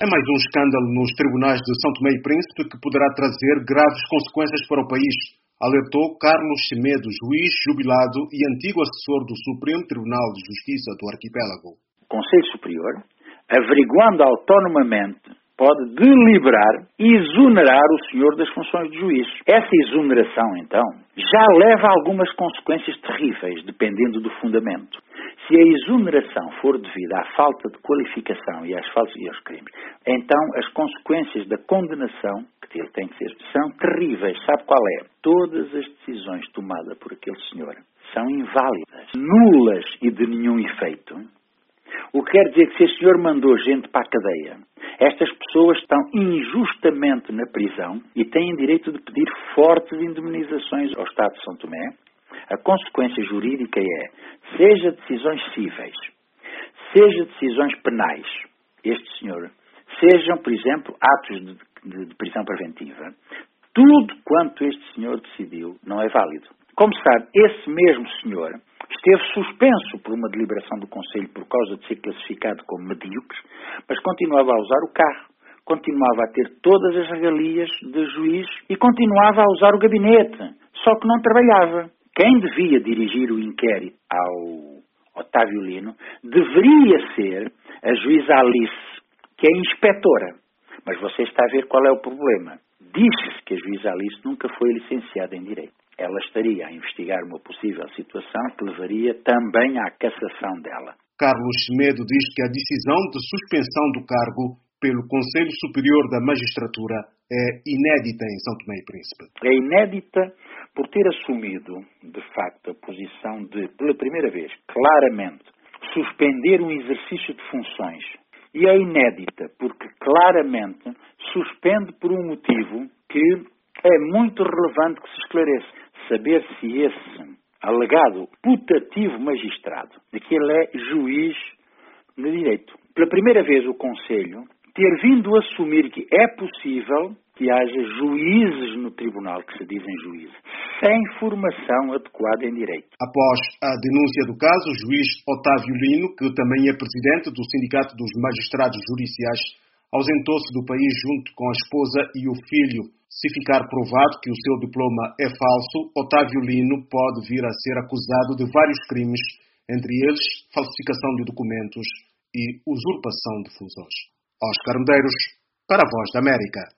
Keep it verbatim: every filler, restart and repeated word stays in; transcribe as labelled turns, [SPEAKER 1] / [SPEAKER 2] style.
[SPEAKER 1] É mais um escândalo nos tribunais de São Tomé e Príncipe que poderá trazer graves consequências para o país, alertou Carlos Semedo, juiz jubilado e antigo assessor do Supremo Tribunal de Justiça do Arquipélago.
[SPEAKER 2] O Conselho Superior, averiguando autonomamente, pode deliberar e exonerar o senhor das funções de juiz. Essa exoneração, então, já leva a algumas consequências terríveis, dependendo do fundamento. Se a exoneração for devida à falta de qualificação e às faltas e aos crimes, então as consequências da condenação, que ele tem que ser, são terríveis. Sabe qual é? Todas as decisões tomadas por aquele senhor são inválidas, nulas e de nenhum efeito. O que quer dizer que se o senhor mandou gente para a cadeia, estas pessoas estão injustamente na prisão e têm direito de pedir fortes indemnizações ao Estado de São Tomé. A consequência jurídica é, seja decisões cíveis, seja decisões penais, este senhor, sejam, por exemplo, atos de, de, de prisão preventiva, tudo quanto este senhor decidiu não é válido. Como sabe, esse mesmo senhor esteve suspenso por uma deliberação do Conselho por causa de ser classificado como medíocre, mas continuava a usar o carro, continuava a ter todas as regalias de juiz e continuava a usar o gabinete, só que não trabalhava. Quem devia dirigir o inquérito ao Otávio Lino deveria ser a juíza Alice, que é inspetora. Mas você está a ver qual é o problema. Diz-se que a juíza Alice nunca foi licenciada em Direito. Ela estaria a investigar uma possível situação que levaria também à cassação dela.
[SPEAKER 1] Carlos Semedo diz que a decisão de suspensão do cargo pelo Conselho Superior da Magistratura é inédita em São Tomé e Príncipe.
[SPEAKER 2] É inédita por ter assumido, de facto, a posição de, pela primeira vez, claramente, suspender um exercício de funções. E é inédita porque, claramente, suspende por um motivo que é muito relevante que se esclareça. Saber se esse alegado putativo magistrado, de que ele é juiz de direito. Pela primeira vez o Conselho ter vindo a assumir que é possível que haja juízes no tribunal, que se dizem juízes, sem formação adequada em direito.
[SPEAKER 1] Após a denúncia do caso, o juiz Otávio Lino, que também é presidente do Sindicato dos Magistrados Judiciais, ausentou-se do país junto com a esposa e o filho. Se ficar provado que o seu diploma é falso, Otávio Lino pode vir a ser acusado de vários crimes, entre eles falsificação de documentos e usurpação de funções. Oscar Medeiros, para a Voz da América.